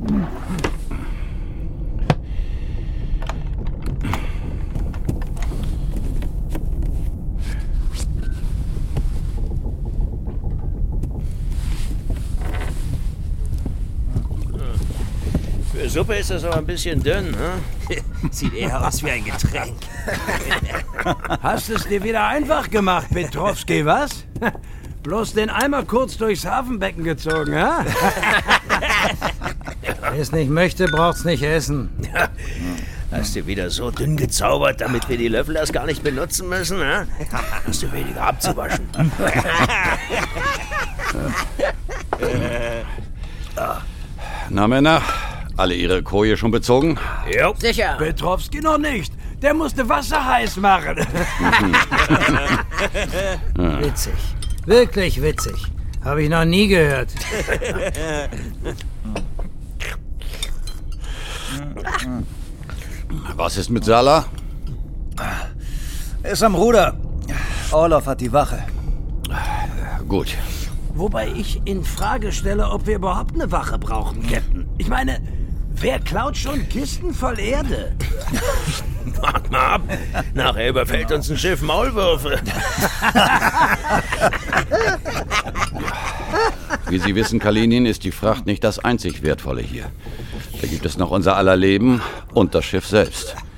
Für Suppe ist das aber ein bisschen dünn, ne? Sieht eher aus wie ein Getränk. Hast es dir wieder einfach gemacht, Petrowski, was? Bloß den Eimer kurz durchs Hafenbecken gezogen, ha? Wer es nicht möchte, braucht's nicht essen. Hast du wieder so dünn gezaubert, damit wir die Löffel erst gar nicht benutzen müssen, ha? Hast du weniger abzuwaschen. Na, Männer, alle ihre Koje schon bezogen? Jo. Sicher. Petrowski noch nicht. Der musste Wasser heiß machen. Witzig. Wirklich witzig. Habe ich noch nie gehört. Was ist mit Sala? Er ist am Ruder. Orlov hat die Wache. Gut. Wobei ich in Frage stelle, ob wir überhaupt eine Wache brauchen, Captain. Ich meine, wer klaut schon Kisten voll Erde? Wart mal ab. Nachher überfällt uns ein Schiff Maulwürfe. Wie Sie wissen, Kalinin, ist die Fracht nicht das einzig Wertvolle hier. Da gibt es noch unser aller Leben und das Schiff selbst.